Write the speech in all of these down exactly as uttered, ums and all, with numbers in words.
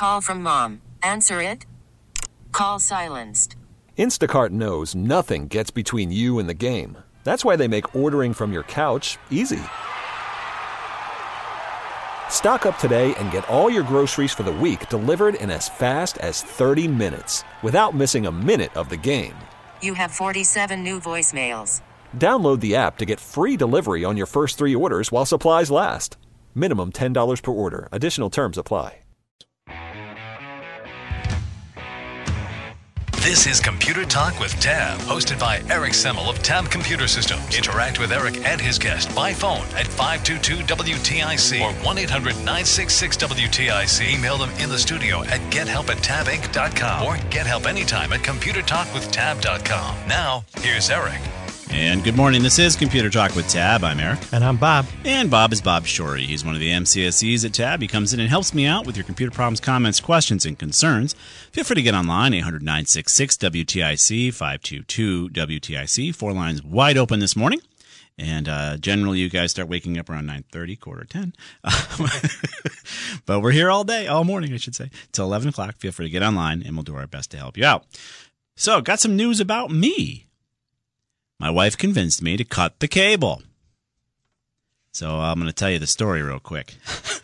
call from mom. Answer it. Call silenced. Instacart knows nothing gets between you and the game. That's why they make ordering from your couch easy. Stock up today and get all your groceries for the week delivered in as fast as thirty minutes without missing a minute of the game. You have forty-seven new voicemails. Download the app to get free delivery on your first three orders while supplies last. Minimum ten dollars per order. Additional terms apply. This is Computer Talk with Tab, hosted by Eric Semmel of Tab Computer Systems. Interact with Eric and his guest by phone at five two two W T I C or one eight hundred nine six six W T I C. Email them in the studio at gethelp at tab inc dot com or get help anytime at computer talk with tab dot com. Now, here's Eric. And good morning. This is Computer Talk with Tab. I'm Eric. And I'm Bob. And Bob is Bob Shorey. He's one of the M C S Es at Tab. He comes in and helps me out with your computer problems, comments, questions, and concerns. Feel free to get online, eight hundred nine six six W T I C, five two two W T I C. Four lines wide open this morning. And uh, generally, you guys start waking up around nine thirty, quarter ten. But we're here all day, all morning, I should say, till eleven o'clock. Feel free to get online, and we'll do our best to help you out. So, got some news about me. My wife convinced me to cut the cable. So I'm going to tell you the story real quick.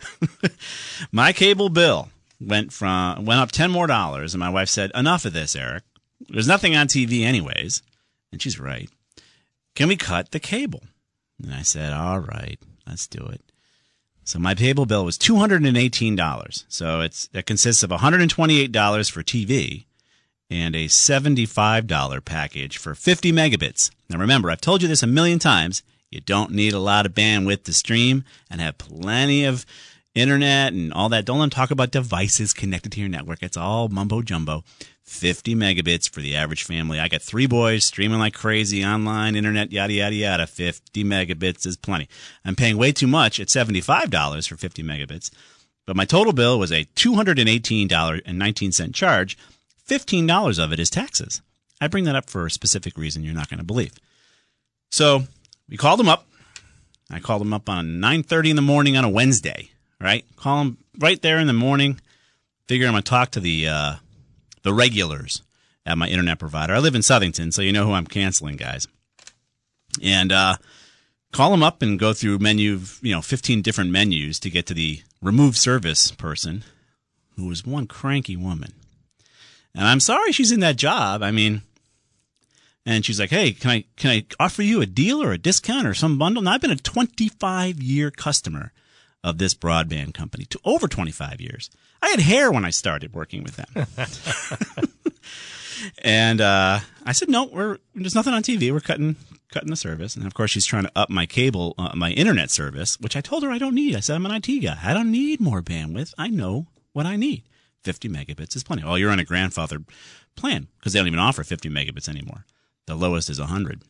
My cable bill went from went up ten more dollars, and my wife said, "Enough of this, Eric. There's nothing on T V anyways." And she's right. "Can we cut the cable?" And I said, "All right, let's do it." So my cable bill was two hundred eighteen dollars. So it's it consists of one hundred twenty-eight dollars for T V and a seventy-five dollars package for fifty megabits. Now remember, I've told you this a million times. You don't need a lot of bandwidth to stream and have plenty of internet and all that. Don't let them talk about devices connected to your network. It's all mumbo jumbo. fifty megabits for the average family. I got three boys streaming like crazy, online, internet, yada, yada, yada. fifty megabits is plenty. I'm paying way too much at seventy-five dollars for fifty megabits. But my total bill was a two hundred eighteen dollars and nineteen cents charge. fifteen dollars of it is taxes. I bring that up for a specific reason you're not going to believe. So we called them up. I called them up on nine thirty in the morning on a Wednesday, right? Call them right there in the morning. Figure I'm going to talk to the uh, the regulars at my internet provider. I live in Southington, so you know who I'm canceling, guys. And uh, call them up and go through menu, you know, fifteen different menus to get to the remove service person, who was one cranky woman. And I'm sorry she's in that job. I mean, and she's like, "Hey, can I can I offer you a deal or a discount or some bundle?" Now, I've been a twenty-five year customer of this broadband company, to over twenty-five years. I had hair when I started working with them. And uh, I said, "No, we're there's nothing on T V. We're cutting cutting the service." And of course, she's trying to up my cable, uh, my internet service, which I told her I don't need. I said, "I'm an I T guy. I don't need more bandwidth. I know what I need. fifty megabits is plenty." Well, you're on a grandfathered plan because they don't even offer fifty megabits anymore. The lowest is one hundred.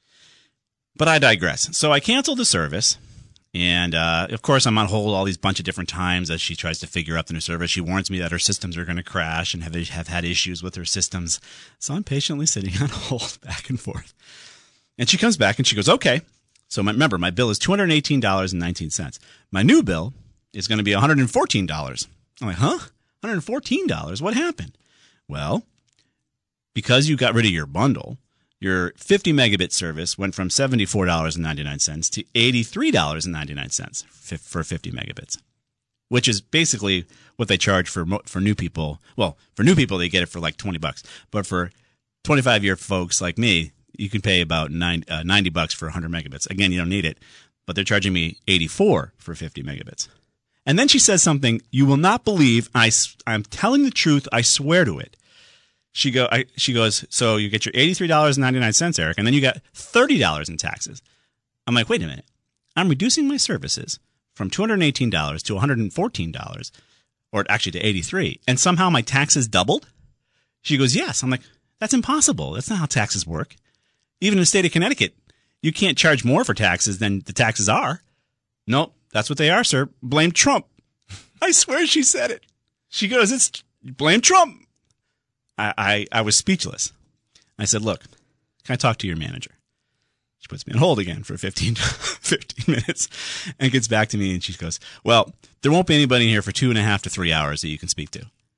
But I digress. So I canceled the service. And, uh, of course, I'm on hold all these bunch of different times as she tries to figure out the new service. She warns me that her systems are going to crash and have, have had issues with her systems. So I'm patiently sitting on hold back and forth. And she comes back and she goes, "Okay." So my, remember, my bill is two hundred eighteen dollars and nineteen cents. My new bill is going to be one hundred fourteen dollars. I'm like, huh? one hundred fourteen dollars? What happened? Well, because you got rid of your bundle, your fifty megabit service went from seventy-four dollars and ninety-nine cents to eighty-three dollars and ninety-nine cents for fifty megabits, which is basically what they charge for for new people. Well, for new people, they get it for like twenty bucks. But for twenty-five year folks like me, you can pay about ninety bucks for one hundred megabits. Again, you don't need it, but they're charging me eighty-four for fifty megabits. And then she says something you will not believe. I, I'm telling the truth. I swear to it. She go. I, she goes, "So you get your eighty-three dollars and ninety-nine cents, Eric, and then you got thirty dollars in taxes." I'm like, wait a minute. I'm reducing my services from two hundred eighteen dollars to one hundred fourteen dollars, or actually to eighty-three dollars, and somehow my taxes doubled? She goes, "Yes." I'm like, that's impossible. That's not how taxes work. Even in the state of Connecticut, you can't charge more for taxes than the taxes are. Nope, that's what they are, sir. Blame Trump. I swear she said it. She goes, "It's blame Trump." I, I, I was speechless. I said, "Look, can I talk to your manager?" She puts me on hold again for fifteen, fifteen minutes and gets back to me and she goes, "Well, there won't be anybody here for two and a half to three hours that you can speak to."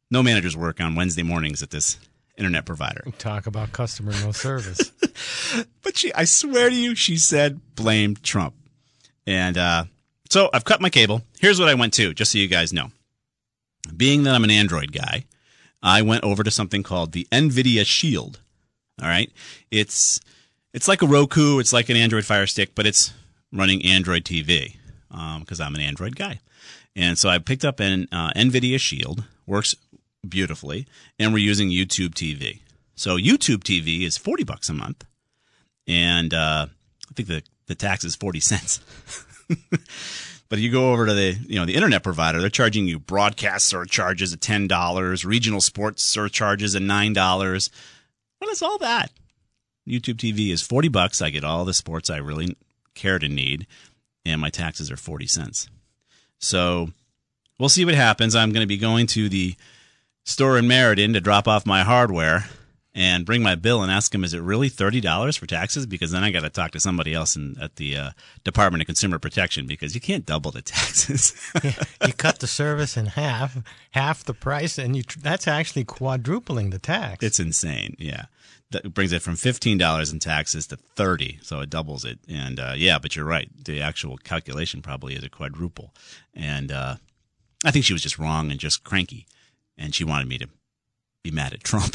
No managers work on Wednesday mornings at this internet provider. Talk about customer no service. But she, I swear to you, she said blame Trump. And uh, so I've cut my cable. Here's what I went to, just so you guys know. Being that I'm an Android guy, I went over to something called the NVIDIA Shield. All right? It's it's like a Roku. It's like an Android Fire Stick, but it's running Android T V because um, I'm an Android guy. And so I picked up an uh, NVIDIA Shield. Works beautifully. And we're using YouTube T V. So YouTube T V is forty bucks a month. And uh, I think the, the tax is forty cents. But you go over to the you know the internet provider, they're charging you broadcast surcharges at ten dollars, regional sports surcharges at nine dollars. What is all that? YouTube T V is forty bucks. I get all the sports I really care to need, and my taxes are forty cents. So we'll see what happens. I'm going to be going to the store in Meriden to drop off my hardware and bring my bill and ask them, is it really thirty dollars for taxes? Because then I got to talk to somebody else in, at the uh, Department of Consumer Protection, because you can't double the taxes. You cut the service in half, half the price, and you that's actually quadrupling the tax. It's insane, yeah. That brings it from fifteen dollars in taxes to thirty dollars, so it doubles it. And, uh, yeah, but you're right. The actual calculation probably is a quadruple. And uh, I think she was just wrong and just cranky, and she wanted me to be mad at Trump.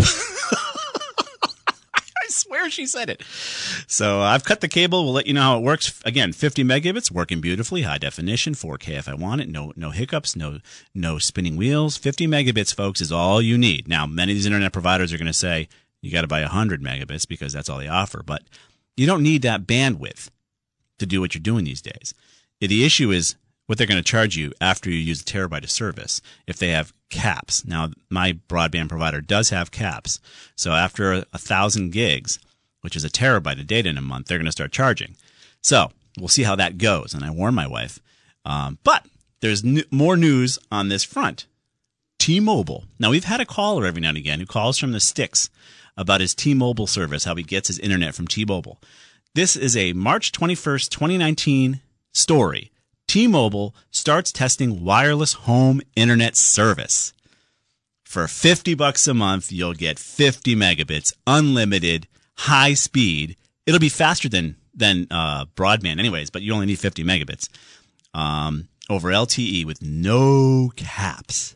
I swear she said it. So I've cut the cable. We'll let you know how it works. Again, fifty megabits, working beautifully, high definition, four K if I want it. No, no hiccups, no, no spinning wheels. fifty megabits, folks, is all you need. Now, many of these internet providers are going to say you got to buy one hundred megabits because that's all they offer, but you don't need that bandwidth to do what you're doing these days. The issue is what they're going to charge you after you use a terabyte of service if they have caps. Now, my broadband provider does have caps. So after a, a thousand gigs, which is a terabyte of data in a month, they're going to start charging. So we'll see how that goes. And I warned my wife. Um, but there's n- more news on this front. T-Mobile. Now, we've had a caller every now and again who calls from the sticks about his T-Mobile service, how he gets his internet from T-Mobile. This is a March twenty-first, twenty nineteen story. T-Mobile starts testing wireless home internet service. For fifty bucks a month, you'll get fifty megabits, unlimited, high speed. It'll be faster than than uh, broadband anyways, but you only need fifty megabits um, over L T E with no caps.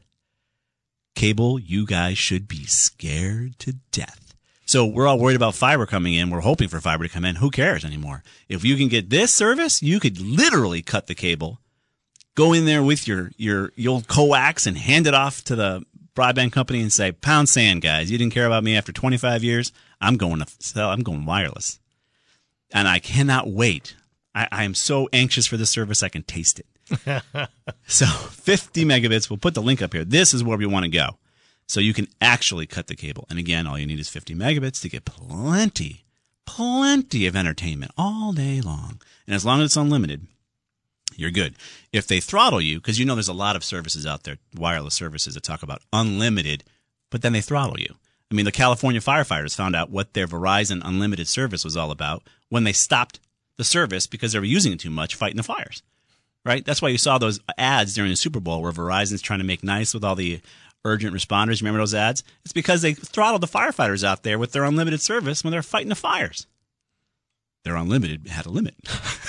Cable, you guys should be scared to death. So we're all worried about fiber coming in. We're hoping for fiber to come in. Who cares anymore? If you can get this service, you could literally cut the cable, go in there with your, your, your old coax and hand it off to the broadband company and say, pound sand, guys. You didn't care about me after twenty-five years. I'm going to sell. I'm going wireless. And I cannot wait. I, I am so anxious for this service. I can taste it. So fifty megabits. We'll put the link up here. This is where we want to go. So you can actually cut the cable. And again, all you need is fifty megabits to get plenty, plenty of entertainment all day long. And as long as it's unlimited, you're good. If they throttle you, because you know there's a lot of services out there, wireless services that talk about unlimited, but then they throttle you. I mean, the California firefighters found out what their Verizon unlimited service was all about when they stopped the service because they were using it too much fighting the fires, right? That's why you saw those ads during the Super Bowl where Verizon's trying to make nice with all the urgent responders. Remember those ads? It's because they throttled the firefighters out there with their unlimited service when they're fighting the fires. Their unlimited had a limit.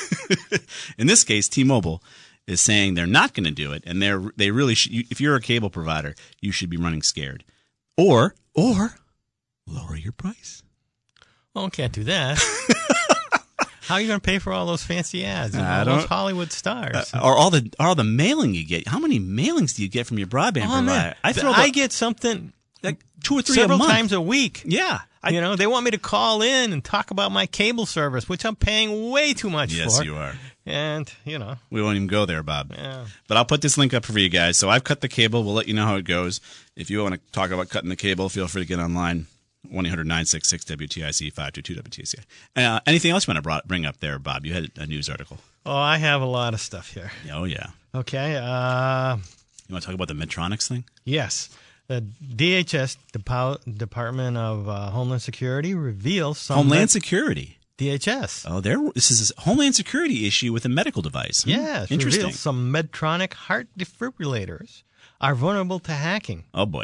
In this case, T-Mobile is saying they're not going to do it, and they're they really should, if you're a cable provider, you should be running scared, or or lower your price. Well, can't do that. How are you going to pay for all those fancy ads and I all don't- those Hollywood stars? Uh, or all the or all the mailing you get. How many mailings do you get from your broadband oh, provider? man. I throw I the- get something like two or three several a month. times a week. Yeah, I, you know, they want me to call in and talk about my cable service, which I'm paying way too much yes, for. you are. And, you know, We won't even go there, Bob. yeah. But I'll put this link up for you guys. So I've cut the cable. We'll let you know how it goes. If you want to talk about cutting the cable, feel free to get online. one eight hundred nine six six W T I C, five two two W T I C. Uh, anything else you want to brought, bring up there, Bob? You had a news article. Oh, I have a lot of stuff here. Oh, yeah. Okay. Uh, You want to talk about the Medtronics thing? yes. The D H S, Depo- Department of uh, Homeland Security, reveals some Homeland med- Security. D H S. Oh, there. This is a Homeland Security issue with a medical device. Hmm, Yes, Interesting. reveals some Medtronic heart defibrillators are vulnerable to hacking. Oh, boy.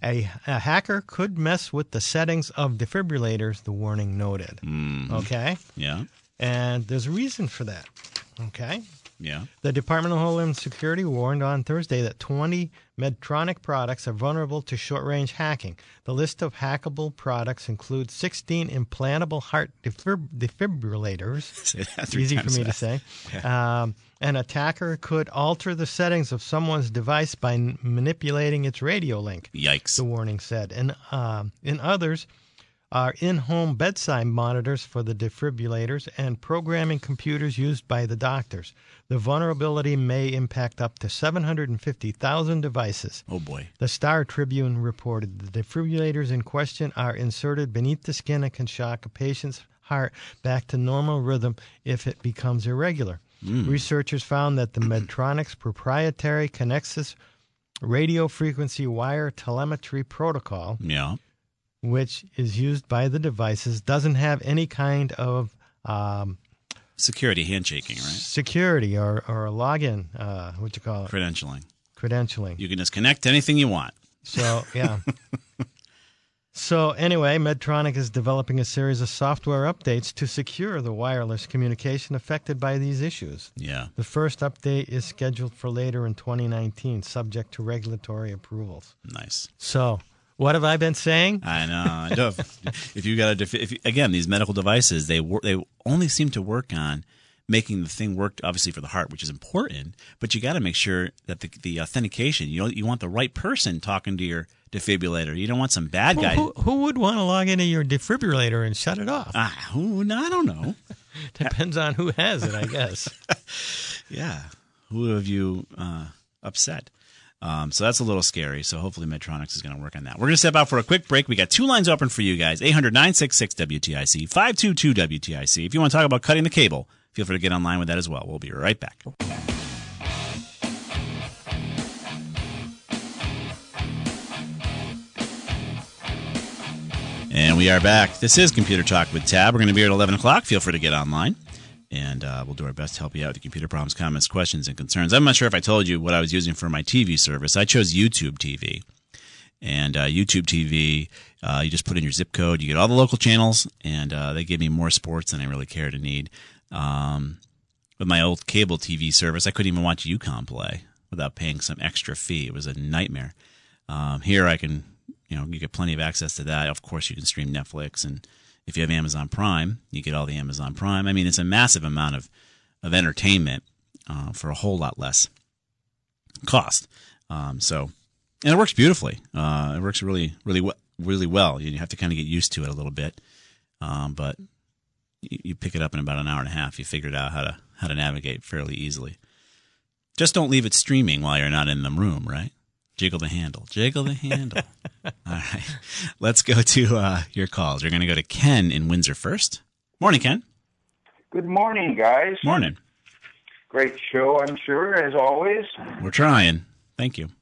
A, a hacker could mess with the settings of defibrillators, the warning noted. Mm. Okay? Yeah. And there's a reason for that. Okay? Yeah. The Department of Homeland Security warned on Thursday that twenty Medtronic products are vulnerable to short-range hacking. The list of hackable products includes sixteen implantable heart defib- defibrillators. Easy for me to say. Yeah. Um, an attacker could alter the settings of someone's device by n- manipulating its radio link. Yikes. The warning said. And um, in others are in-home bedside monitors for the defibrillators and programming computers used by the doctors. The vulnerability may impact up to seven hundred fifty thousand devices. Oh, boy. The Star Tribune reported the defibrillators in question are inserted beneath the skin and can shock a patient's heart back to normal rhythm if it becomes irregular. Mm. Researchers found that the Medtronic's proprietary Connexus radio frequency wire telemetry protocol, yeah. which is used by the devices, doesn't have any kind of um, security handshaking, right? Security or, or a login, uh, what you call it? Credentialing. Credentialing. You can just connect to anything you want. So, yeah. So, anyway, Medtronic is developing a series of software updates to secure the wireless communication affected by these issues. Yeah. The first update is scheduled for later in twenty nineteen, subject to regulatory approvals. Nice. So, what have I been saying? I know. I know. if, if you got a, def- if you, again, these medical devices, they wor- they only seem to work on making the thing work, obviously for the heart, which is important. But you got to make sure that the the authentication, you know, you want the right person talking to your defibrillator. You don't want some bad guy. Who, who, who would want to log into your defibrillator and shut it off? Ah, who? I don't know. Depends on who has it, I guess. Yeah. Who have you uh, upset? Um, so that's a little scary. So hopefully Medtronics is going to work on that. We're going to step out for a quick break. We got two lines open for you guys. eight hundred nine six six W T I C, five two two W T I C. If you want to talk about cutting the cable, feel free to get online with that as well. We'll be right back. And we are back. This is Computer Talk with Tab. We're going to be here at eleven o'clock. Feel free to get online. And uh, we'll do our best to help you out with your computer problems, comments, questions, and concerns. I'm not sure if I told you what I was using for my T V service. I chose YouTube T V. And uh, YouTube T V, uh, you just put in your zip code. You get all the local channels, and uh, they give me more sports than I really care to need. Um, with my old cable T V service, I couldn't even watch UConn play without paying some extra fee. It was a nightmare. Um, here I can, you know, you get plenty of access to that. Of course, you can stream Netflix, and if you have Amazon Prime, you get all the Amazon Prime. I mean, it's a massive amount of, of entertainment uh, for a whole lot less cost. Um, so, and it works beautifully. Uh, it works really, really, really well. You have to kind of get used to it a little bit, um, but you, you pick it up in about an hour and a half. You figured out how to how to navigate fairly easily. Just don't leave it streaming while you're not in the room, right? Jiggle the handle. Jiggle the handle. All right. Let's go to uh, your calls. We're going to go to Ken in Windsor first. Morning, Ken. Good morning, guys. Morning. Great show, I'm sure, as always. We're trying. Thank you.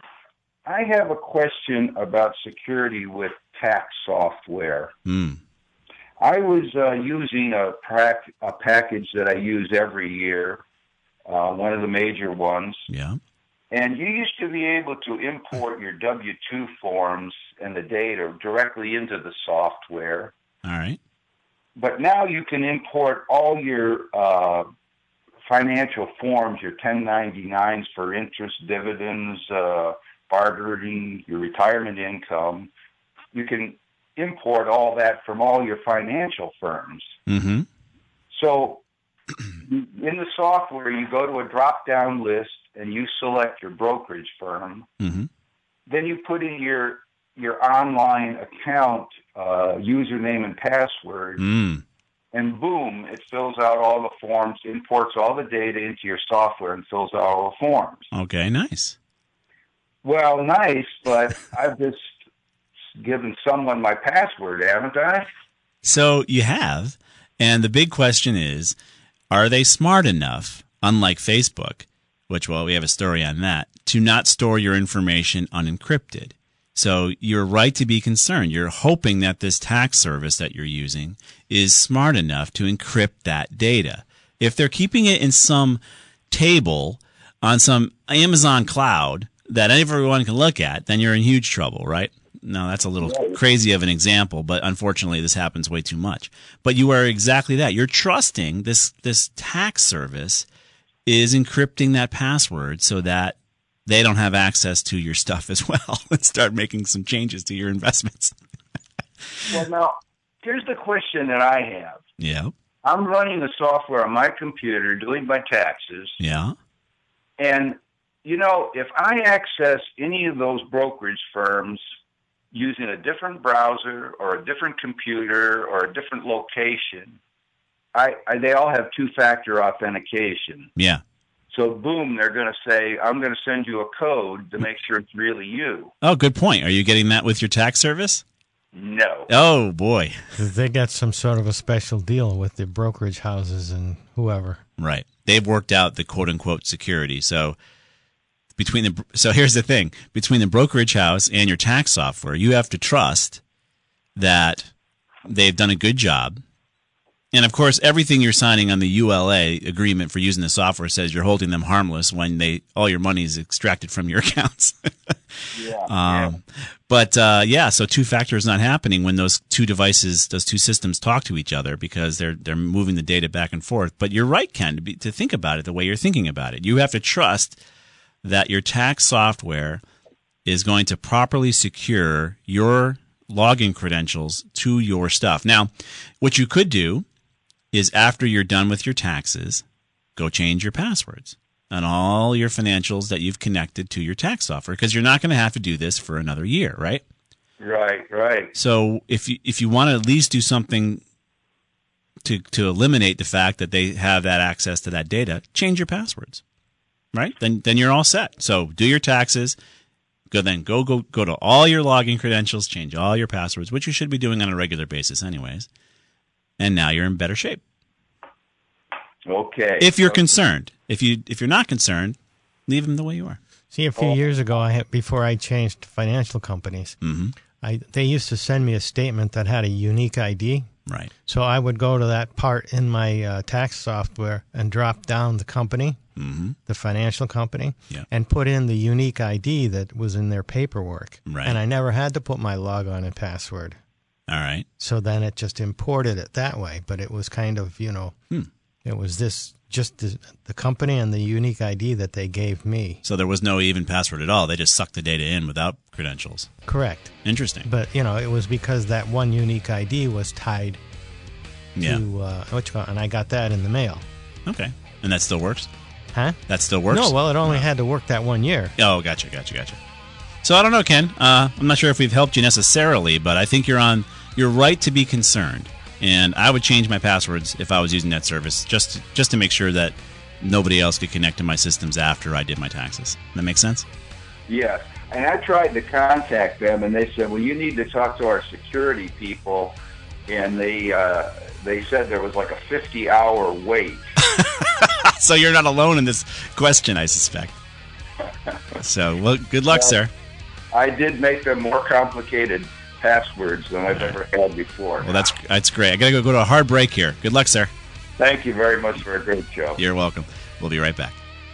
I have a question about security with tax software. Mm. I was uh, using a, prac- a package that I use every year, uh, one of the major ones. Yeah. And you used to be able to import your W two forms and the data directly into the software. All right. But now you can import all your uh, financial forms, your ten ninety-nines for interest, dividends, uh, bartering, your retirement income. You can import all that from all your financial firms. Mm-hmm. So in the software, you go to a drop-down list, and you select your brokerage firm. Mm-hmm. Then you put in your your online account uh, username and password, mm. and boom, it fills out all the forms, imports all the data into your software, and fills out all the forms. Okay, nice. Well, nice, but I've just given someone my password, haven't I? So you have, and the big question is, are they smart enough, unlike Facebook, which, well, we have a story on that, to not store your information unencrypted? So you're right to be concerned. You're hoping that this tax service that you're using is smart enough to encrypt that data. If they're keeping it in some table on some Amazon cloud that everyone can look at, then you're in huge trouble, right? No, that's a little Right. crazy of an example, but unfortunately this happens way too much. But you are exactly that. You're trusting this this tax service is encrypting that password so that they don't have access to your stuff as well and start making some changes to your investments. Well, now, here's the question that I have. Yeah. I'm running the software on my computer, doing my taxes, Yeah. and, you know, if I access any of those brokerage firms using a different browser or a different computer or a different location, I, I they all have two-factor authentication. Yeah. So, boom, they're going to say, I'm going to send you a code to make sure it's really you. Oh, good point. Are you getting that with your tax service? No. Oh, boy. They got some sort of a special deal with the brokerage houses and whoever. Right. They've worked out the quote-unquote security. So between the so here's the thing. Between the brokerage house and your tax software, you have to trust that they've done a good job. And, of course, everything you're signing on the U L A agreement for using the software says you're holding them harmless when they all your money is extracted from your accounts. Yeah. Um, but uh, yeah, so two-factor is not happening when those two devices, those two systems talk to each other because they're they're moving the data back and forth. But you're right, Ken, to, be, to think about it the way you're thinking about it. You have to trust that your tax software is going to properly secure your login credentials to your stuff. Now, what you could do is after you're done with your taxes, go change your passwords on all your financials that you've connected to your tax software, because you're not going to have to do this for another year, right? Right, right. So if you if you want to at least do something to to eliminate the fact that they have that access to that data, change your passwords, right? Then then you're all set. So do your taxes. Go then go go go to all your login credentials, change all your passwords, which you should be doing on a regular basis, anyways. And now you're in better shape. Okay. If you're Okay. concerned, if you if you're not concerned, leave them the way you are. See, a few years ago, I had, before I changed financial companies, Mm-hmm. I they used to send me a statement that had a unique I D. Right. So I would go to that part in my uh, tax software and drop down the company, Mm-hmm. the financial company, Yeah. and put in the unique I D that was in their paperwork. Right. And I never had to put my logon and password. All right. So then it just imported it that way. But it was kind of, you know, Hmm. it was this just the, the company and the unique I D that they gave me. So there was no even password at all. They just sucked the data in without credentials. Correct. Interesting. But, you know, it was because that one unique I D was tied Yeah. to, uh, what you call it, and I got that in the mail. Okay. And that still works? Huh? That still works? No, well, it only had to work that one year. Oh, gotcha, gotcha, gotcha. So I don't know, Ken. Uh, I'm not sure if we've helped you necessarily, but I think you're on. You're right to be concerned, and I would change my passwords if I was using that service, just to, just to make sure that nobody else could connect to my systems after I did my taxes. That makes sense? Yes. And I tried to contact them, and they said, well, you need to talk to our security people. And they uh, they said there was like a fifty-hour wait. So you're not alone in this question, I suspect. So, well, good luck, Well, sir. I did make them more complicated passwords than I've ever had before. Well, that's that's great. I got to go go to a hard break here. Good luck, sir. Thank you very much for a great show. You're welcome. We'll be right back.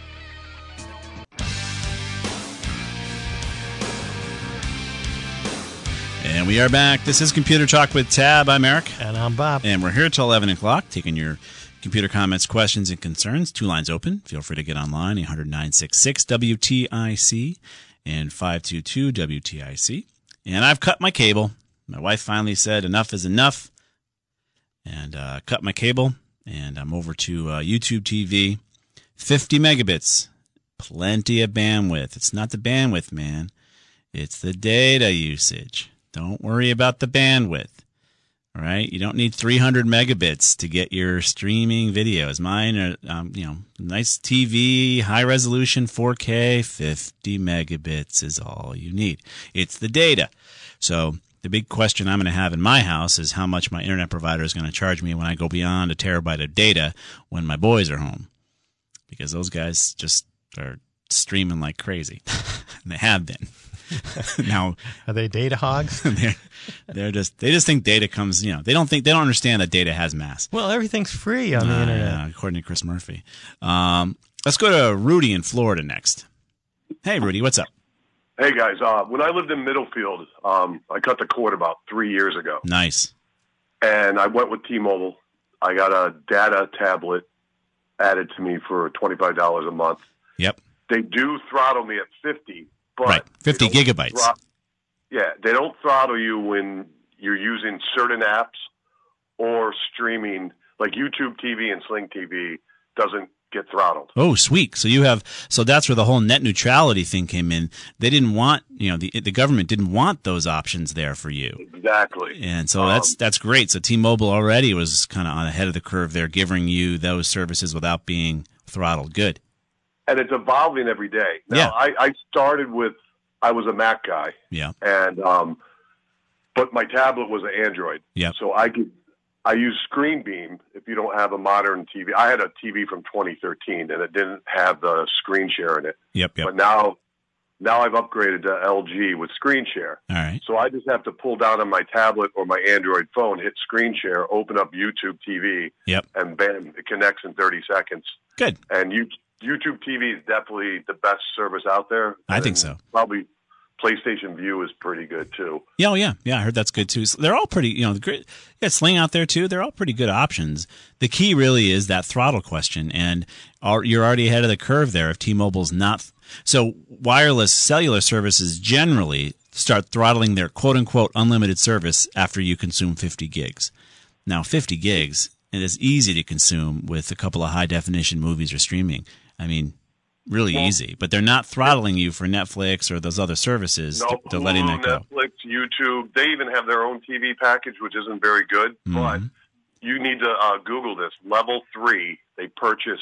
And we are back. This is Computer Talk with Tab. I'm Eric. And I'm Bob. And we're here till eleven o'clock, taking your computer comments, questions, and concerns. Two lines open. Feel free to get online, eight hundred nine six six W T I C and five two two W T I C. And I've cut my cable. My wife finally said enough is enough. And uh, cut my cable. And I'm over to uh, YouTube T V. fifty megabits. Plenty of bandwidth. It's not the bandwidth, man. It's the data usage. Don't worry about the bandwidth. All right, you don't need three hundred megabits to get your streaming videos. Mine are, um, you know, nice T V, high resolution, four K, fifty megabits is all you need. It's the data. So the big question I'm going to have in my house is how much my internet provider is going to charge me when I go beyond a terabyte of data when my boys are home, because those guys just are streaming like crazy, and they have been. Now, Are they data hogs? they're, they're just they just think data comes, you know, they don't think they don't understand that data has mass. Well, everything's free on the Uh, internet. yeah, according to Chris Murphy. Um, let's go to Rudy in Florida next. Hey, Rudy, what's up? Hey, guys. Uh, when I lived in Middlefield, um, I cut the cord about three years ago. Nice. And I went with T-Mobile. I got a data tablet added to me for twenty-five dollars a month. Yep. They do throttle me at fifty, but right, fifty they gigabytes. Thro- yeah, they don't throttle you when you're using certain apps or streaming, like YouTube T V and Sling T V doesn't get throttled. Oh, sweet. So you have, so that's where the whole net neutrality thing came in. They didn't want, you know, the the government didn't want those options there for you. Exactly. And so um, that's that's great. So T-Mobile already was kind of on ahead of the curve there, giving you those services without being throttled. Good. And it's evolving every day. Now, Yeah. I, I started with, I was a Mac guy. Yeah. And, um, but my tablet was an Android. Yeah. So I could, I use Screen Beam if you don't have a modern T V. I had a T V from twenty thirteen and it didn't have the screen share in it. Yep. Yep. But now, now I've upgraded to L G with screen share. All right. So I just have to pull down on my tablet or my Android phone, hit screen share, open up YouTube T V, Yep. and bam, it connects in thirty seconds. Good. And you, YouTube T V is definitely the best service out there. I think And so. Probably PlayStation View is pretty good too. Yeah, oh, yeah, yeah. I heard that's good too. So they're all pretty, you know, the great. Yeah, Sling out there too. They're all pretty good options. The key really is that throttle question, and are, you're already ahead of the curve there. If T-Mobile's not, so wireless cellular services generally start throttling their quote unquote unlimited service after you consume fifty gigs. Now, fifty gigs, it is easy to consume with a couple of high definition movies or streaming. I mean, really Well, easy, but they're not throttling you for Netflix or those other services. No, They're letting that go. Netflix, YouTube, they even have their own T V package, which isn't very good. Mhm. But you need to uh, Google this. Level three, they purchased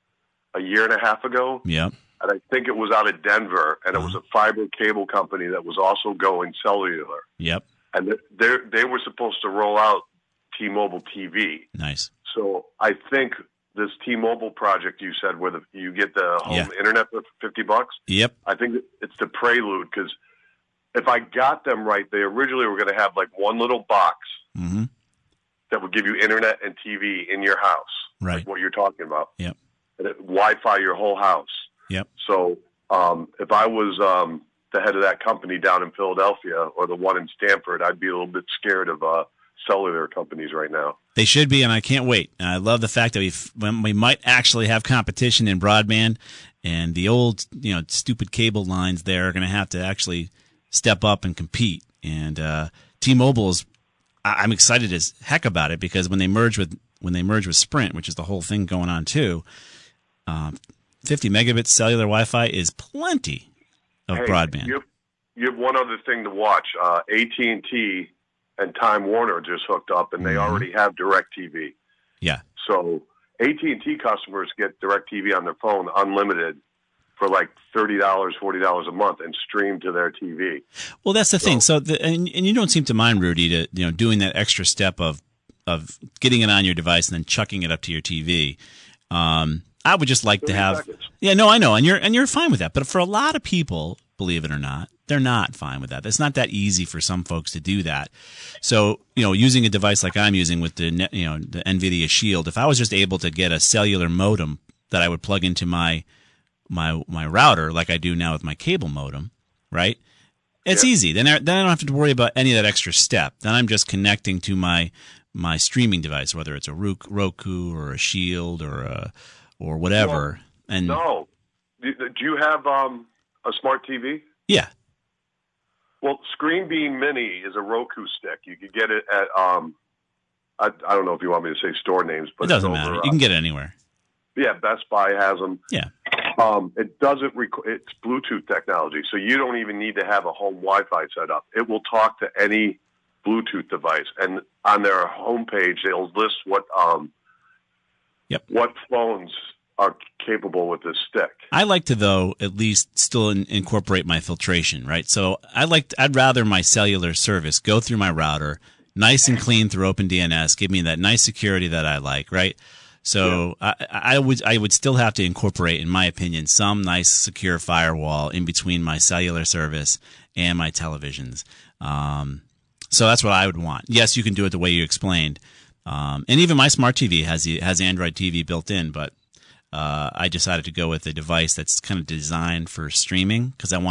a year and a half ago. Yep. And I think it was out of Denver, and it was a fiber cable company that was also going cellular. Yep. And they they were supposed to roll out T-Mobile T V. Nice. So I think this T-Mobile project you said, where the, you get the home Yeah. internet for fifty bucks. Yep. I think it's the prelude, because if I got them right, they originally were going to have like one little box Mm-hmm. that would give you internet and T V in your house, Right. like what you're talking about. Yep. And it, Wi-Fi your whole house. Yep. So um, if I was um, the head of that company down in Philadelphia or the one in Stamford, I'd be a little bit scared of uh, cellular companies right now. They should be, and I can't wait. And I love the fact that we we might actually have competition in broadband, and the old, you know, stupid cable lines there are going to have to actually step up and compete. And uh, T-Mobile is, I- I'm excited as heck about it, because when they merge with when they merge with Sprint, which is the whole thing going on too, um, fifty megabits cellular Wi-Fi is plenty of Hey, broadband. You have, you have one other thing to watch. Uh, A T and T and Time Warner just hooked up, and they Mhm. already have DirecTV. Yeah. So A T and T customers get DirecTV on their phone unlimited for like thirty dollars, forty dollars a month, and stream to their T V. Well, that's the thing. So, the, and and you don't seem to mind, Rudy, to you know doing that extra step of of getting it on your device and then chucking it up to your T V. Um, I would just like to thirty have. seconds. Yeah, no, I know, and you're and you're fine with that. But for a lot of people, believe it or not, they're not fine with that. It's not that easy for some folks to do that. So, you know, using a device like I'm using with the net, you know the NVIDIA Shield, if I was just able to get a cellular modem that I would plug into my my my router, like I do now with my cable modem, right? It's Yeah. easy. Then I, then I don't have to worry about any of that extra step. Then I'm just connecting to my my streaming device, whether it's a Roku or a Shield or a or whatever. and No. Do do you have um, a smart T V? yeah, Well, Screen Beam Mini is a Roku stick. You could get it at, um, I, I don't know if you want me to say store names, but it doesn't it's over, matter. uh, You can get it anywhere. Yeah, Best Buy has them. Yeah. Um, it doesn't. Rec- it's Bluetooth technology, so you don't even need to have a home Wi-Fi set up. It will talk to any Bluetooth device, and on their homepage, they'll list what um, Yep. what phones are capable with this stick. I like to, though, at least still in, incorporate my filtration, right? So I like I'd rather my cellular service go through my router, nice and clean through OpenDNS, give me that nice security that I like, right? So I, I would I would still have to incorporate, in my opinion, some nice secure firewall in between my cellular service and my televisions. Um, so that's what I would want. Yes, you can do it the way you explained, um, and even my smart T V has the, has Android T V built in, but uh, I decided to go with a device that's kind of designed for streaming because I wanted that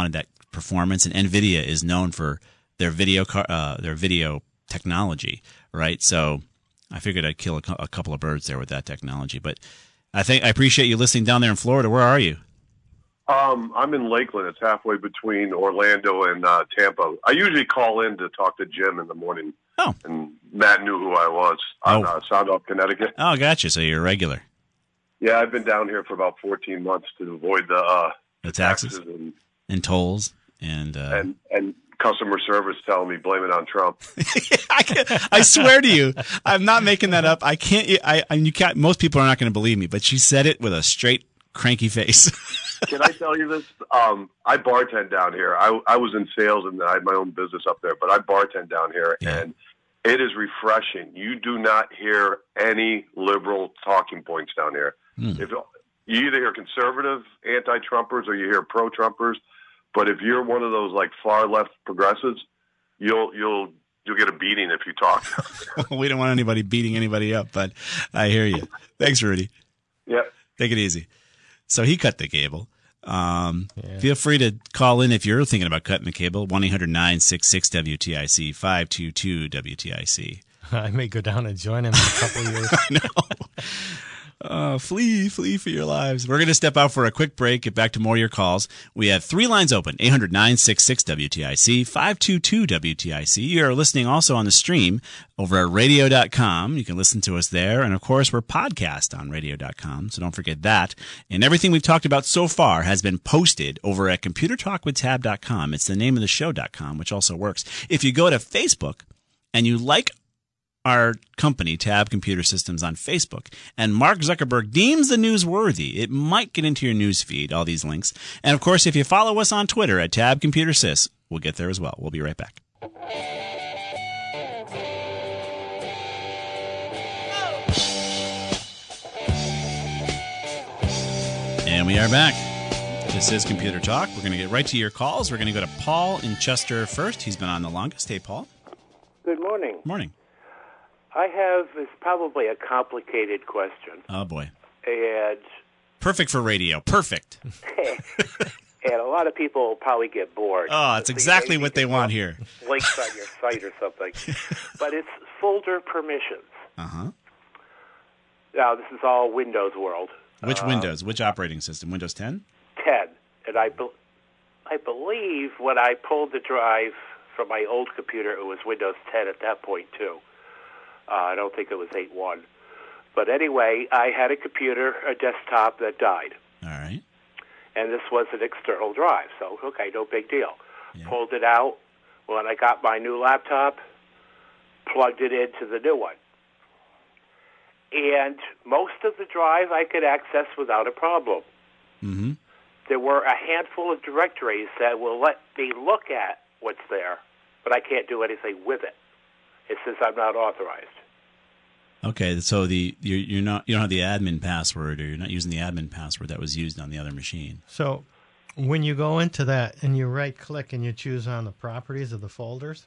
performance, and NVIDIA is known for their video car, uh, their video technology, right? So I figured I'd kill a, a couple of birds there with that technology. But I think I appreciate you listening down there in Florida. Where are you? Um, I'm in Lakeland. It's halfway between Orlando and uh, Tampa. I usually call in to talk to Jim in the morning. Oh. And Matt knew who I was on Oh. uh, Sound Off, Connecticut. Oh, gotcha. So you're a regular. Yeah, I've been down here for about fourteen months to avoid the, uh, The taxes and, and tolls and uh, and and customer service telling me blame it on Trump. I, can, I swear to you, I'm not making that up. I can't. I, I you can't. Most people are not going to believe me, but she said it with a straight cranky face. Can I tell you this? Um, I bartend down here. I, I was in sales and I had my own business up there, but I bartend down here, Yeah. and it is refreshing. You do not hear any liberal talking points down here. Mm. If you either hear conservative anti-Trumpers or you hear pro-Trumpers, but if you're one of those like far left progressives, you'll you'll you'll get a beating if you talk. We don't want anybody beating anybody up, but I hear you. Thanks, Rudy. Yeah. Take it easy. So he cut the cable. Um, yeah. Feel free to call in if you're thinking about cutting the cable. one eight hundred nine six six W T I C, five two two W T I C. I may go down and join him in a couple of years. I know. Uh, flee, flee for your lives. We're going to step out for a quick break, get back to more of your calls. We have three lines open, eight hundred nine six six W T I C, five two two W T I C. You're listening also on the stream over at radio dot com. You can listen to us there. And, of course, we're podcast on radio dot com, so don't forget that. And everything we've talked about so far has been posted over at computer talk with tab dot com. It's the name of the show dot com, which also works. If you go to Facebook and you like our company, Tab Computer Systems, on Facebook, and Mark Zuckerberg deems the newsworthy, it might get into your news feed, all these links. And, of course, if you follow us on Twitter at Tab Computer Sys, we'll get there as well. We'll be right back. And we are back. This is Computer Talk. We're going to get right to your calls. We're going to go to Paul in Chester first. He's been on the longest. Hey, Paul. Good morning. Morning. I have, it's probably a complicated question. Oh, boy. And Perfect for radio. Perfect. and a lot of people will probably get bored. Oh, it's So exactly maybe what they you can want put here. Links on your site or something. But it's folder permissions. Uh-huh. Now, this is all Windows world. Which Uh, Windows? Which operating system? Windows ten? ten. And I, be- I believe when I pulled the drive from my old computer, it was Windows ten at that point, too. Uh, I don't think it was eight point one. But anyway, I had a computer, a desktop that died. All right. And this was an external drive, so, okay, no big deal. Yeah. Pulled it out. When I got my new laptop, plugged it into the new one. And most of the drive I could access without a problem. Mm-hmm. There were a handful of directories that will let me look at what's there, but I can't do anything with it. It says I'm not authorized. Okay, so the you're, you're not you don't have the admin password, or you're not using the admin password that was used on the other machine. So when you go into that and you right-click and you choose on the properties of the folders,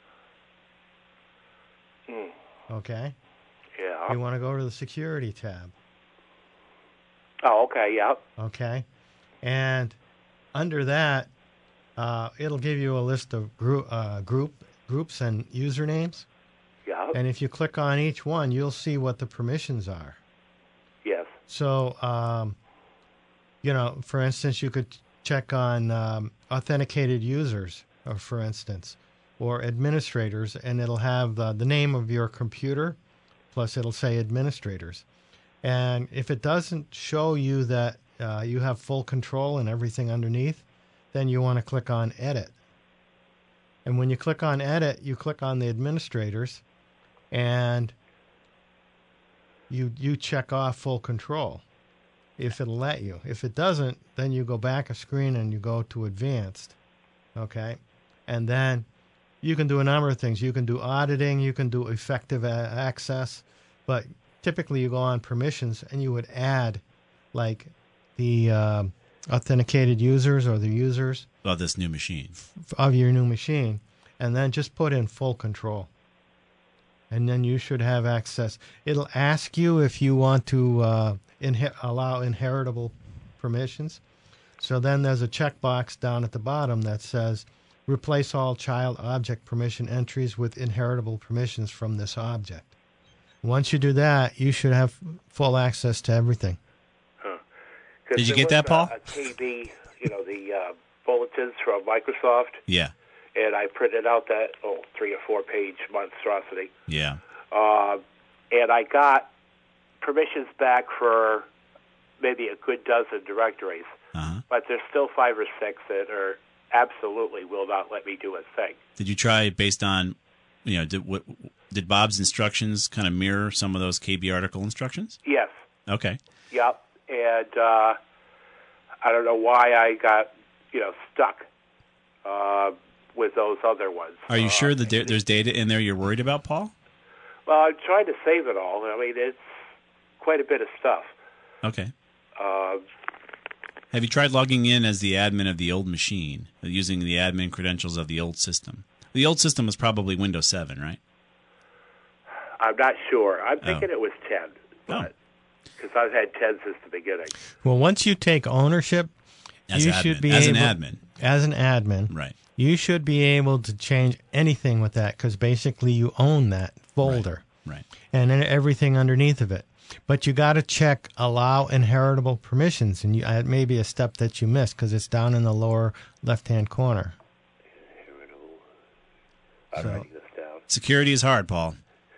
Hmm. okay, Yeah. you want to go to the security tab, Oh, okay, yeah. okay, and under that, uh, it'll give you a list of group, uh, group groups and usernames. Yeah. And if you click on each one, you'll see what the permissions are. Yes. So, um, you know, for instance, you could check on um, authenticated users, or for instance, or administrators, and it'll have the, the name of your computer, plus it'll say administrators. And if it doesn't show you that uh, you have full control and everything underneath, then you want to click on Edit. And when you click on Edit, you click on the administrators, and you you check off full control, if it'll let you. If it doesn't, then you go back a screen and you go to Advanced, okay? And then you can do a number of things. You can do auditing, you can do effective a- access, but typically you go on Permissions and you would add, like, the um, authenticated users or the users Of this new machine. of your new machine, and then just put in full control. And then you should have access. It'll ask you if you want to uh, inhe- allow inheritable permissions. So then there's a checkbox down at the bottom that says, replace all child object permission entries with inheritable permissions from this object. Once you do that, you should have full access to everything. Huh. Did you there get that, was Paul? A, a K B, you know, the uh, bulletins from Microsoft, Yeah. and I printed out that, oh, three or four page monstrosity. Yeah. Uh, and I got permissions back for maybe a good dozen directories, Uh-huh. but there's still five or six that are absolutely will not let me do a thing. Did you try based on, you know, did what, did Bob's instructions kind of mirror some of those K B article instructions? Yes. Okay. Yep. And uh, I don't know why I got, you know, stuck uh, with those other ones. Are you uh, sure that there, there's data in there you're worried about, Paul? Well, I'm trying to save it all. I mean, it's quite a bit of stuff. Okay. Uh, Have you tried logging in as the admin of the old machine, using the admin credentials of the old system? The old system was probably Windows seven, right? I'm not sure. I'm thinking Oh. it was ten, Oh. because I've had ten since the beginning. Well, once you take ownership, As you admin. should be as able, an admin. As an admin, Right. you should be able to change anything with that because basically you own that folder Right. and then everything underneath of it. But you got to check allow inheritable permissions, and you, uh, it may be a step that you missed because it's down in the lower left-hand corner. I'm So- writing this down. Security is hard, Paul.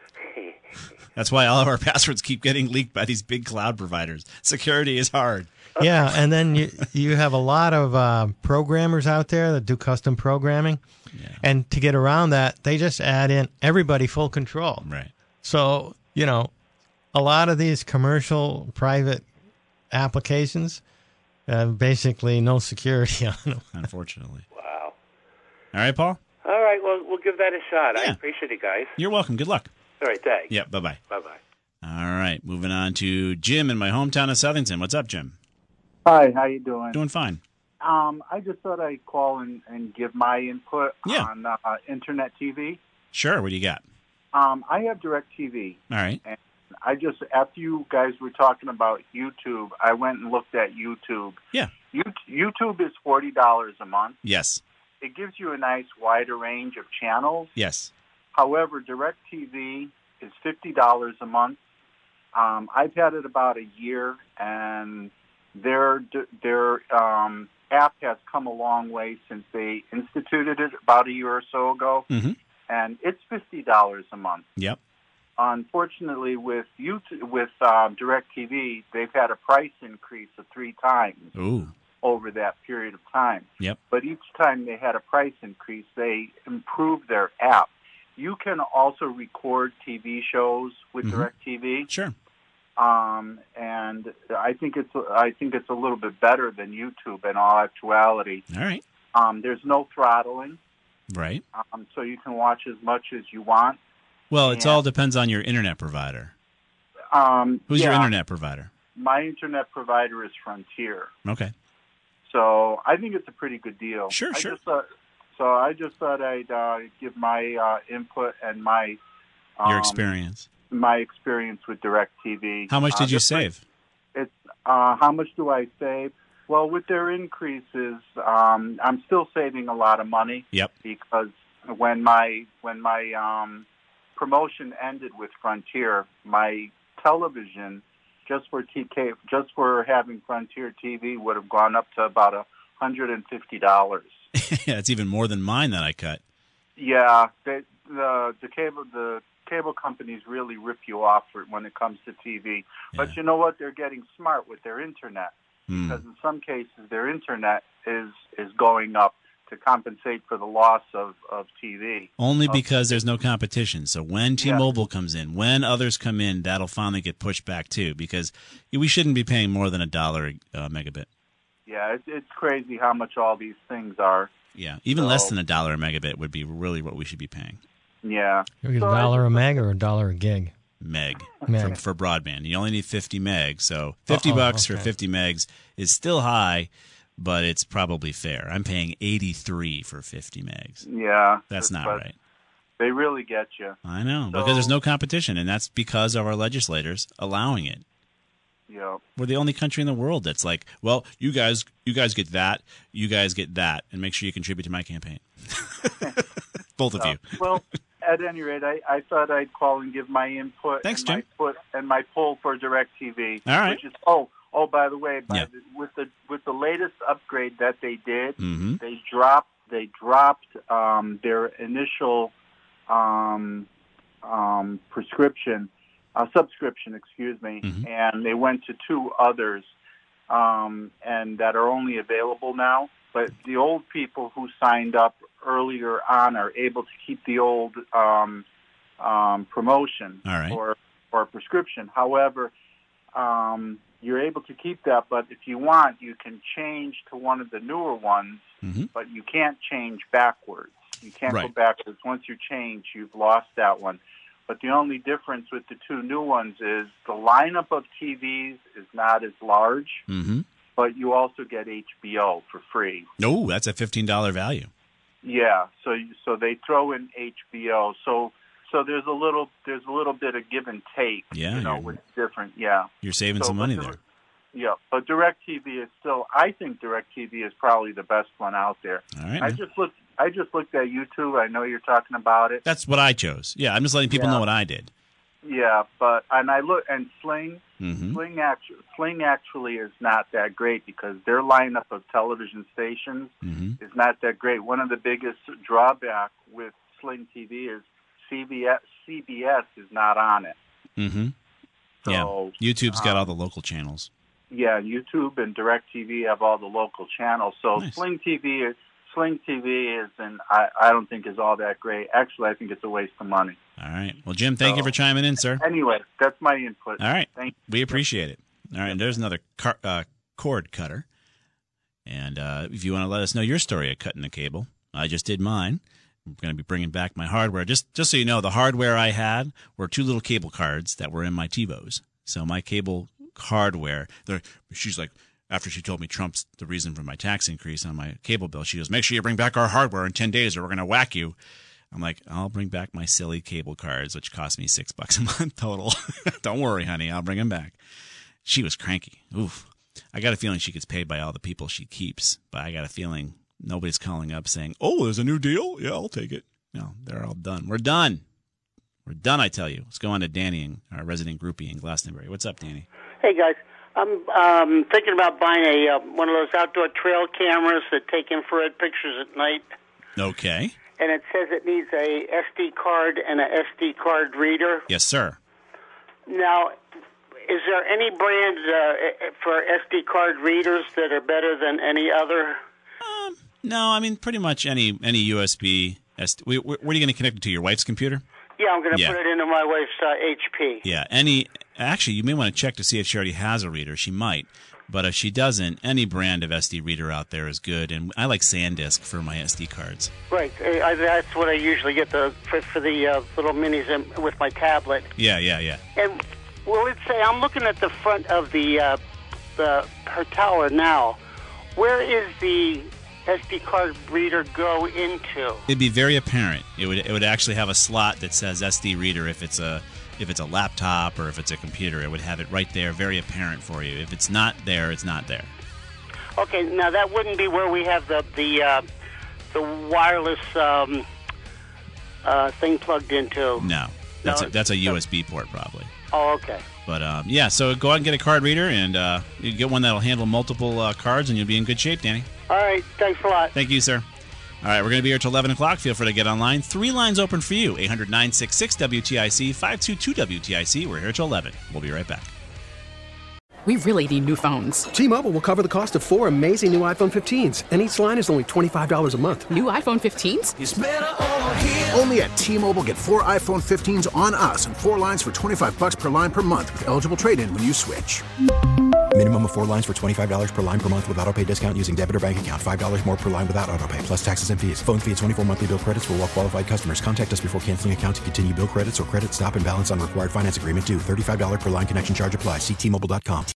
That's why all of our passwords keep getting leaked by these big cloud providers. Security is hard. Yeah, and then you you have a lot of uh, programmers out there that do custom programming, Yeah. and to get around that, they just add in everybody full control. Right. So, you know, a lot of these commercial private applications have basically no security on them. Unfortunately. Wow. All right, Paul? All right, well, we'll give that a shot. I Yeah. appreciate it, guys. You're welcome. Good luck. All right, thanks. Yeah, bye-bye. Bye-bye. All right, moving on to Jim in my hometown of Southington. What's up, Jim? Hi, how you doing? Doing fine. Um, I just thought I'd call and, and give my input Yeah. on uh, internet T V. Sure, what do you got? Um, I have DirecTV. All right. And I just, after you guys were talking about YouTube, I went and looked at YouTube. Yeah. You, YouTube is forty dollars a month. Yes. It gives you a nice wider range of channels. Yes. However, DirecTV is fifty dollars a month. Um, I've had it about a year, and their their um, app has come a long way since they instituted it about a year or so ago, Mm-hmm. and it's fifty dollars a month. Yep. Unfortunately, with YouTube, with um, DirecTV, they've had a price increase of three times Ooh. over that period of time. Yep. But each time they had a price increase, they improved their app. You can also record T V shows with Mhm. DirecTV, Sure. um, and I think it's I think it's a little bit better than YouTube in all actuality. All right. Um, there's no throttling, Right. um, so you can watch as much as you want. Well, it Yeah. all depends on your internet provider. Um, Who's your yeah, internet provider? My internet provider is Frontier, Okay. so I think it's a pretty good deal. Sure, I sure. Just thought, so I just thought I'd uh, give my uh, input and my Your um, experience. my experience with DirecTV. How much Uh, did you just- save? It's uh, how much do I save? Well, with their increases, um, I'm still saving a lot of money. Yep. Because when my when my um, promotion ended with Frontier, my television just for T K just for having Frontier T V would have gone up to about a hundred and fifty dollars. Yeah, it's even more than mine that I cut. Yeah, they, the the cable the cable companies really rip you off for, when it comes to T V. But Yeah. you know what? They're getting smart with their internet. Hmm. Because in some cases their internet is is going up to compensate for the loss of, of T V. Only Uh, because there's no competition. So when T-Mobile comes in, when others come in, that'll finally get pushed back too. Because we shouldn't be paying more than a dollar a megabit. Yeah, it, it's crazy how much all these things are. Yeah, even less So- than a dollar a megabit would be really what we should be paying. Yeah. You get a So I dollar a just- meg or a dollar a gig? Meg, Meg. For, for broadband. You only need fifty meg, so fifty Uh-oh, bucks for okay. fifty megs is still high, but it's probably fair. I'm paying eighty-three for fifty megs. Yeah. That's not but right. They really get you. I know, So- because there's no competition, and that's because of our legislators allowing it. Yeah. We're the only country in the world that's like, well, you guys, you guys get that, you guys get that, and make sure you contribute to my campaign. Both of uh, you. Well, at any rate, I, I thought I'd call and give my input. Thanks, and Jim. My put and my poll for DirecTV. All right. Which is oh oh by the way, by Yeah. the, with the with the latest upgrade that they did, Mm-hmm. they dropped they dropped um, their initial um, um, prescription. Uh, subscription, excuse me, Mhm. and they went to two others, um, and that are only available now. But the old people who signed up earlier on are able to keep the old um, um, promotion All right. or or prescription. However, um, you're able to keep that, but if you want, you can change to one of the newer ones, Mm-hmm. but you can't change backwards. You can't go Right. backwards. Once you change, you've lost that one. But the only difference with the two new ones is the lineup of T Vs is not as large, Mm-hmm. but you also get H B O for free. No, that's a fifteen dollars value. Yeah, so you- so they throw in H B O. So so there's a little there's a little bit of give and take. Yeah, you know, you're- with different. Yeah, You're saving So, some but money the- there. yeah. But DirecTV is still. I think DirecTV is probably the best one out there. All right. I man. just looked. I just looked at YouTube. I know you're talking about it. That's what I chose. Yeah, I'm just letting people Yeah. know what I did. Yeah, but and I look and Sling. Mm-hmm. Sling actually, Sling actually is not that great because their lineup of television stations Mm-hmm. is not that great. One of the biggest drawback with Sling T V is C B S. C B S is not on it. Mm-hmm. So, Yeah. YouTube's got um, all the local channels. Yeah, YouTube and DirecTV have all the local channels. So Nice. Sling T V, is, Sling T V is, and I, I don't think is all that great. Actually, I think it's a waste of money. All right. Well, Jim, thank you So- for chiming in, sir. Anyway, that's my input. All right. Thank you. We appreciate it. All right. And there's another car, uh, cord cutter. And uh, if you want to let us know your story of cutting a cable, I just did mine. I'm going to be bringing back my hardware. Just just so you know, the hardware I had were two little cable cards that were in my TiVos. So my cable hardware, they're- she's like, after she told me Trump's the reason for my tax increase on my cable bill, she goes, make sure you bring back our hardware in ten days or we're going to whack you. I'm like, I'll bring back my silly cable cards, which cost me six bucks a month total. Don't worry, honey. I'll bring them back. She was cranky. Oof. I got a feeling she gets paid by all the people she keeps, but I got a feeling nobody's calling up saying, oh, there's a new deal? Yeah, I'll take it. No, they're all done. We're done. We're done, I tell you. Let's go on to Danny, our resident groupie in Glastonbury. What's up, Danny? Hey guys, I'm um, thinking about buying a uh, one of those outdoor trail cameras that take infrared pictures at night, Okay. and it says it needs a S D card and a S D card reader. Yes, sir. Now, is there any brand uh, for S D card readers that are better than any other? Um, no, I mean, pretty much any any U S B. S D. Where, where are you going to connect it to? Your wife's computer? Yeah, I'm going to Yeah. put it into my wife's uh, H P. Yeah. Any. Actually, you may want to check to see if she already has a reader. She might. But if she doesn't, any brand of S D reader out there is good. And I like SanDisk for my S D cards. Right, uh, I, that's what I usually get the for, for the uh, little minis in, with my tablet. Yeah, yeah, yeah. And will it say, I'm looking at the front of the uh, the her tower now. Where is the S D card reader go into? It'd be very apparent. It would it would actually have a slot that says S D reader if it's a if it's a laptop or if it's a computer. It would have it right there, very apparent for you. If it's not there, it's not there. Okay, now that wouldn't be where we have the the uh, the wireless um, uh, thing plugged into. No, that's No, a, that's a so- U S B port probably. Oh, okay. But um, yeah, so go out and get a card reader, and uh, you get one that'll handle multiple uh, cards, and you'll be in good shape, Danny. All right, thanks a lot. Thank you, sir. All right, we're going to be here till eleven o'clock. Feel free to get online. Three lines open for you. eight hundred, nine six six, W T I C, five two two W T I C. We're here till eleven. We'll be right back. We really need new phones. T-Mobile will cover the cost of four amazing new iPhone fifteens, and each line is only twenty-five dollars a month. New iPhone fifteens? It's better over here. Only at T-Mobile, get four iPhone fifteens on us and four lines for twenty-five bucks per line per month with eligible trade-in when you switch. Minimum of four lines for twenty-five dollars per line per month with autopay discount using debit or bank account. five dollars more per line without autopay, plus taxes and fees. Phone fee at twenty-four monthly bill credits for well-qualified customers. Contact us before canceling account to continue bill credits or credit stop and balance on required finance agreement due. thirty-five dollars per line connection charge applies. See T Mobile dot com.